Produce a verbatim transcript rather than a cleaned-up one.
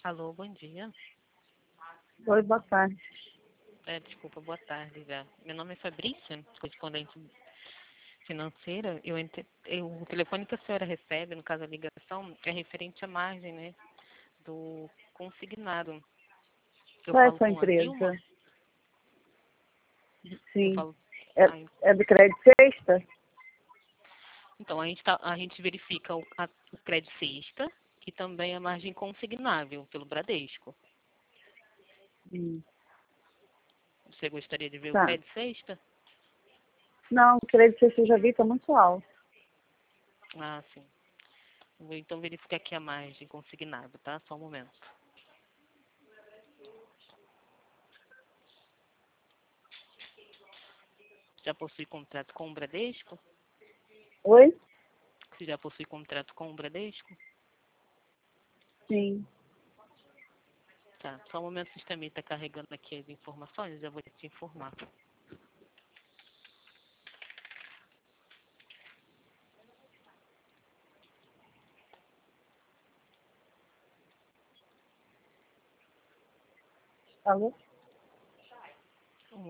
Alô, bom dia. Oi, boa tarde. É, desculpa, boa tarde já. Meu nome é Fabrícia, correspondente financeira. Eu, ente- eu- o telefone que a senhora recebe, no caso a ligação, é referente à margem, né, do consignado. Eu Qual é a falo sua com a empresa? Vilma, eu Sim. falo... É, ah, é do Crédito Sexta? então, a gente, tá- a gente verifica o, a, o crédito cesta e também a margem consignável pelo Bradesco. Hum. Você gostaria de ver o Tá. crédito cesta? Não, o Crédito Sexta eu já vi, está muito alto. Ah, sim. Vou então verificar aqui a margem consignado, tá? Só um momento. Já possui contrato com o Bradesco? Oi? Você já possui contrato com o Bradesco? Sim. Tá, só um momento, o sistema está carregando aqui as informações, eu já vou te informar. Alô?